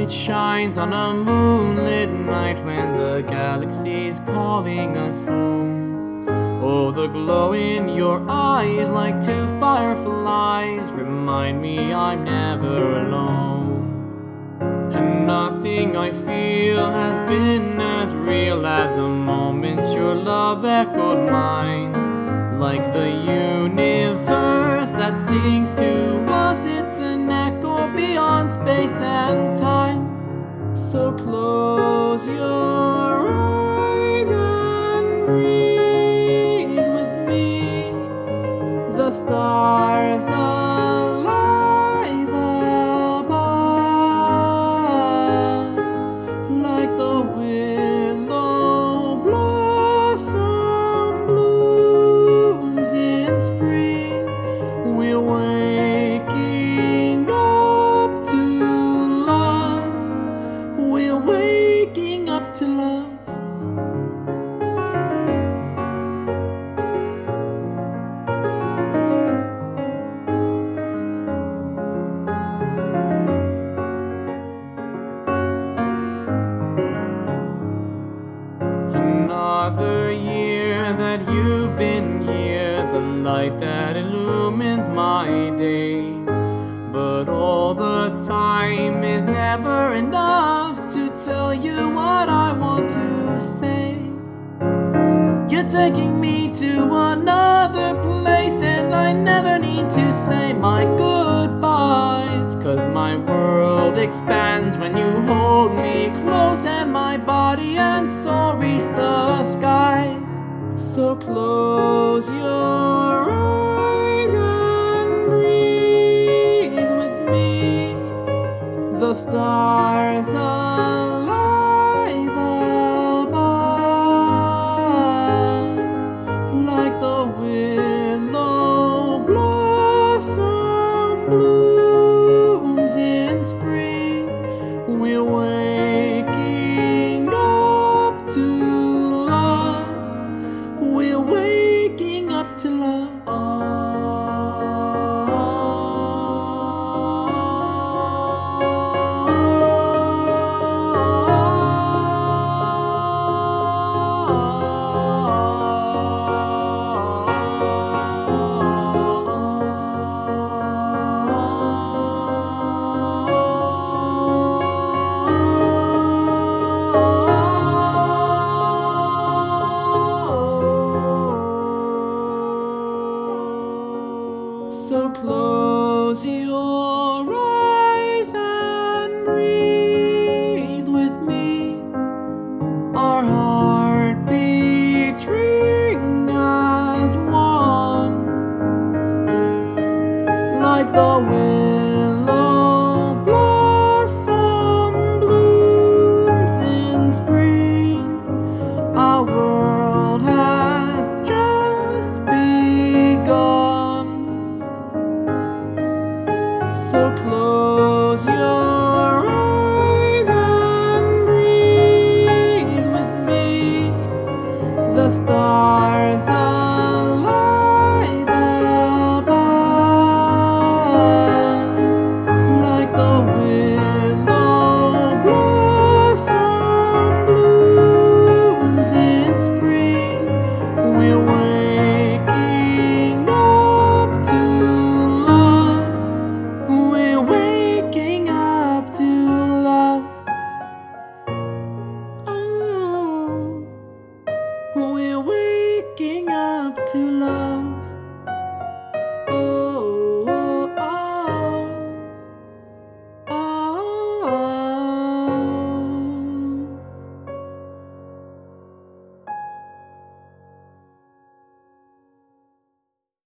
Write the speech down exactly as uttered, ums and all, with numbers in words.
it shines on a moonlit night when the galaxy's calling us home. Oh, the glow in your eyes like two fireflies remind me I'm never alone. And nothing I feel has been as real as the moment your love echoed mine. Like the universe that sings to us, it's an echo beyond space and time. So close your eyes and breathe with me. The stars alive above, like the willow blossom blooms in spring. We're waking up to love. We're waking up to love. Another year that you've been here, the light that illumines my day. But all the time is never enough to tell you what I want to say. You're taking me to another place, and I never need to say my goodbyes. Cause my world expands when you hold me close, and my body and soul reach the skies. So close your eyes and breathe with me. The stars alive above, like the willow blossom blooms in spring. We're waking up to love. We're waking up to love. So close your eyes and breathe with me. Our heart beating as one, like the willow blossom blooms in spring. Our world has just begun. So close your eyes and breathe with me. The stars